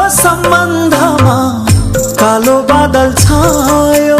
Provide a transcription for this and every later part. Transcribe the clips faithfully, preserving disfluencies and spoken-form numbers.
सम्बन्धमा कालो बादल छायो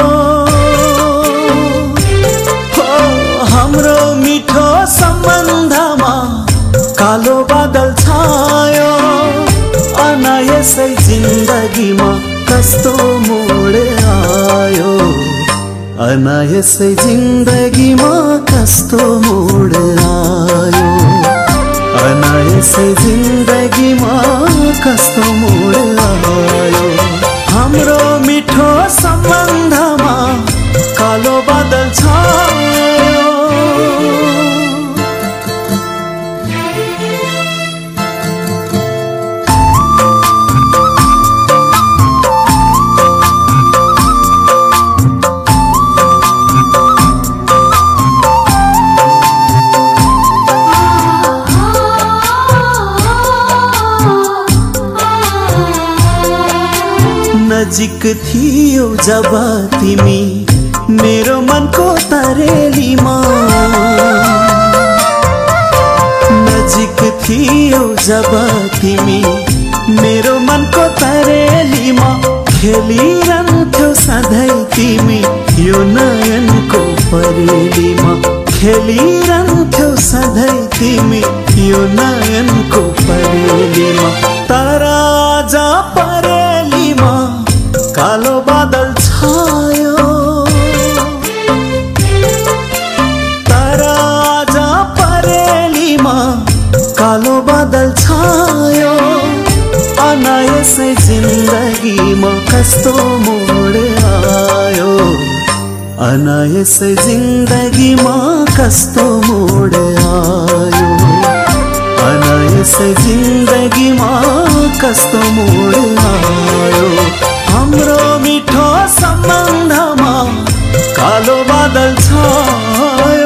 हो हाम्रो मिठो सम्बन्धमा कालो बादल छायो अनायसै जिन्दगीमा कस्तो मोड आयो अनायसै जिन्दगीमा कस्तो मोड आयो अनायसै जिन्दगीमा कस्तो मोड आयो हाम्रो मिठो सम्बन्धमा कालो बादल छायो नजिक थियो जब तिमी मेरो मनको तरेलीमा नजिक थियो जब तिमी मेरो मनको तरेलीमा खेलिरहन्थ्यौ सधैँ तिमी यो नयनको परेलीमा खेलिरहन्थ्यौ सधैँ तिमी यो नयनको परेलीमा तर आज परेलीमा कालो बादल छायो तर आज परेलीमा कालो बादल छायो अनायसै जिन्दगीमा कस्तो मोड आयो अनायसै जिन्दगीमा कस्तो मोड आयो अनायसै जिन्दगीमा कस्तो मोड आयो हाम्रो मिठो सम्बन्धमा कालो बादल छायो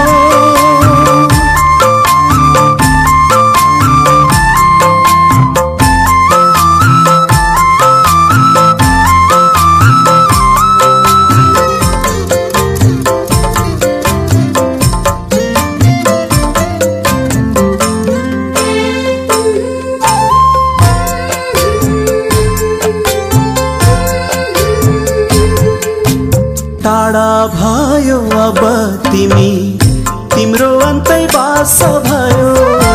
टाढा भयो अब तिमी तिम्रो अन्तै बास भयो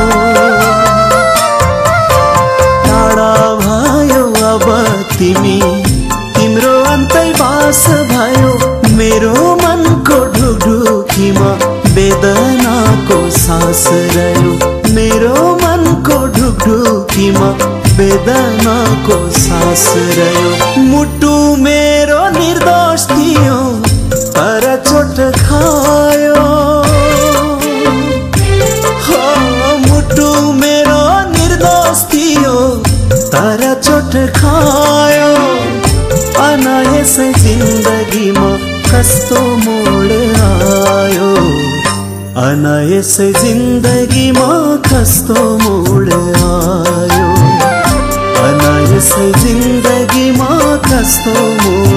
टाढा भयो अब तिमी तिम्रो अन्तै बास भयो मेरो मनको ढुकढुकीमा वेदनाको सास रह्यो मेरो मनको ढुकढुकीमा वेदनाको सास रह्यो मुटु मेरो निर्दोष थियो तर चोट खायो हो मुटु मेरो निर्दोष थियो तर चोट खायो अनायसै जिन्दगीमा कस्तो मोड आयो अनायसै जिन्दगीमा कस्तो मोड आयो अनायसै जिन्दगीमा कस्तो मोड